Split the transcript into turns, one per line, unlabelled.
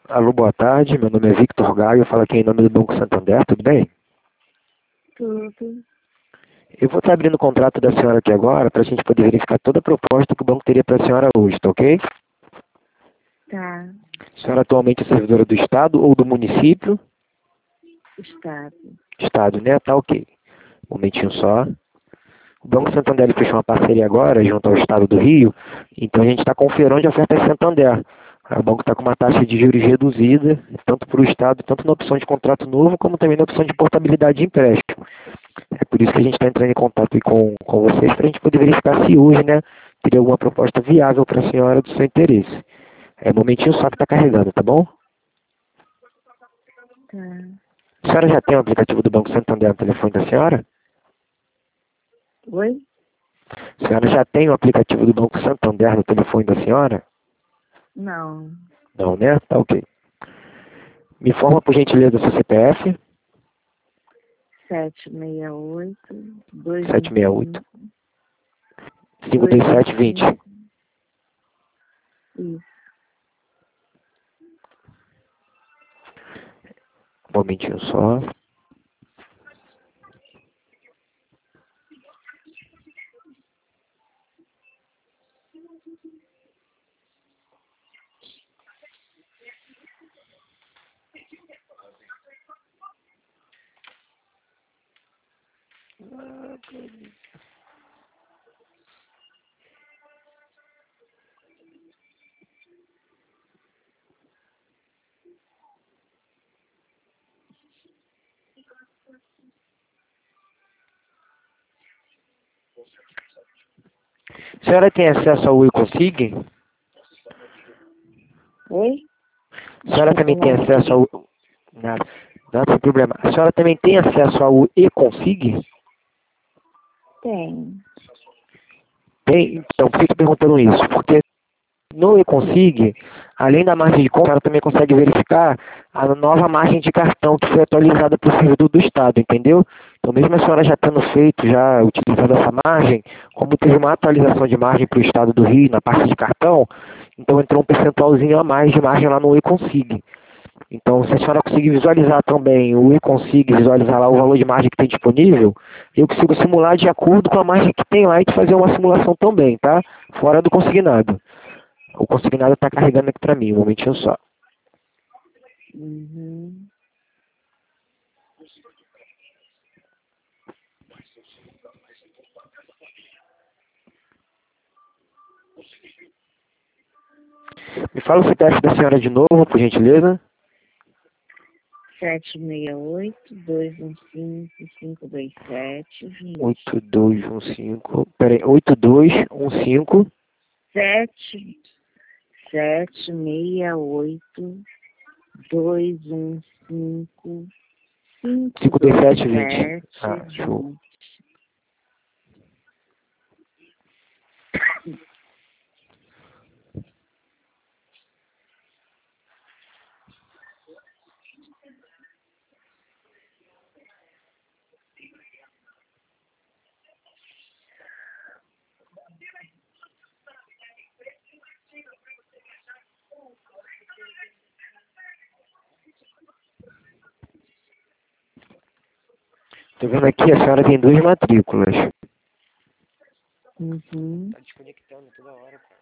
Alô, boa tarde. Meu nome é Victor Gaio. Eu falo aqui em nome do Banco Santander. Tudo bem?
Tudo.
Eu vou estar abrindo o contrato da senhora aqui agora para a gente poder verificar toda a proposta que o banco teria para a senhora hoje, tá ok?
Tá.
A senhora atualmente é servidora do Estado ou do município?
Estado.
Estado, né? Tá ok. Um momentinho só. O Banco Santander ele fechou uma parceria agora junto ao Estado do Rio, então a gente está com um feirão de ofertas Santander. O banco está com uma taxa de juros reduzida, tanto para o Estado, tanto na opção de contrato novo, como também na opção de portabilidade de empréstimo. É por isso que a gente está entrando em contato aí com vocês, para a gente poder verificar se hoje, né, teria alguma proposta viável para a senhora do seu interesse. É um momentinho só que está carregando, tá bom?
Tá.
A senhora já tem o aplicativo do Banco Santander no telefone da senhora?
Oi?
A senhora já tem o aplicativo do Banco Santander no telefone da senhora?
Não.
Não, né? Tá ok. Me informa, por gentileza, o seu CPF.
768 215
768 52720.
215. Isso.
Um momentinho só. A senhora tem acesso ao eConsig?
Oi?
A senhora também tem acesso ao... Nada, não tem problema. A senhora também tem acesso ao eConsig?
Tem.
Tem? Então, por que eu estou perguntando isso? Porque no eConsig, além da margem de compra, ela também consegue verificar a nova margem de cartão que foi atualizada para o servidor do Estado, entendeu? Então, mesmo a senhora já tendo feito, já utilizando essa margem, como teve uma atualização de margem para o Estado do Rio na parte de cartão, então entrou um percentualzinho a mais de margem lá no eConsig. Então, se a senhora conseguir visualizar também o eConsig, visualizar lá o valor de margem que tem disponível, eu consigo simular de acordo com a margem que tem lá e te fazer uma simulação também, tá? Fora do consignado. O consignado está carregando aqui para mim, um momentinho só.
Uhum.
Me fala o CPF da senhora de novo, por gentileza.
768 215 527 20.
8215. Peraí, 8215.
768 215
52720. Ah,
527
show.
20.
Tô vendo aqui, a senhora tem duas matrículas.
Uhum.
Tá desconectando toda hora, cara.